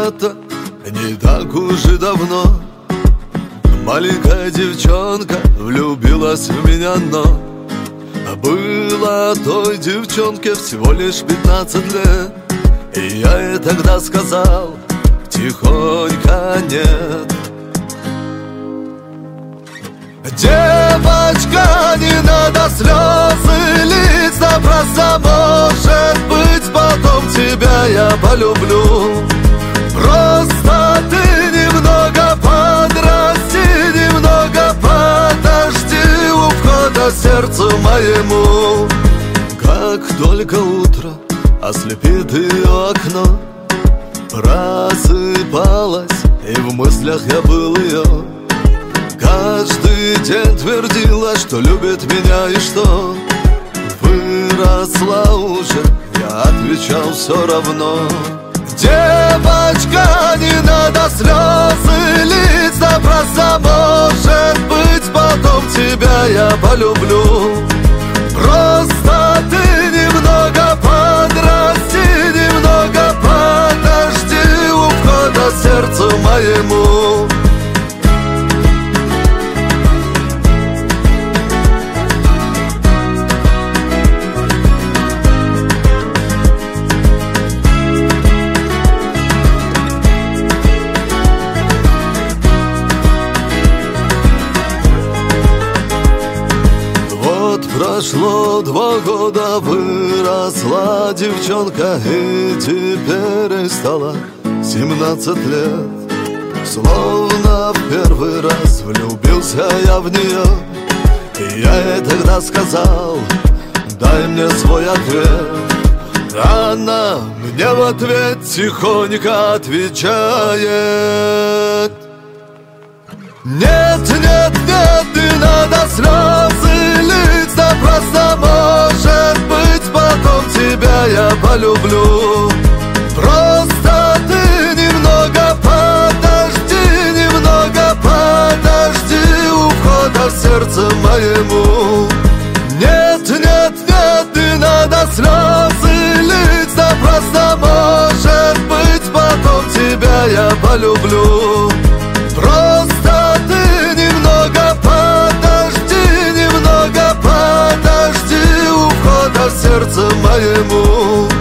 когда-то, не так уж и давно, маленькая девчонка влюбилась в меня, но было той девчонке всего лишь 15 лет. И я ей тогда сказал тихонько нет. Девочка, не надо слезы лить, да просто, может быть, потом тебя я полюблю. Просто ты немного подрасти, немного подожди у входа сердцу моему. Как только утро ослепит ее окно, просыпалась, и в мыслях я был ее. Каждый день твердила, что любит меня и что выросла уже, я отвечал все равно. Девочка, не надо слезы лить, да просто, может быть, потом тебя я полюблю. Просто ты немного подрасти, немного подожди у входа сердцу моему. Прошло 2 года, выросла девчонка, и теперь ей стало 17 лет. Словно в первый раз влюбился я в нее, и я ей тогда сказал: дай мне свой ответ. Она мне в ответ тихонько отвечает: нет, нет, нет, не надо слезы лить, да просто, может быть, потом тебя я полюблю. Просто ты немного подожди, немного подожди у входа в сердце моему. Нет, нет, нет, не надо слезы лить, да просто, может быть, потом тебя я полюблю. Просто ты немного подожди, немного подожди у входа в сердце моему.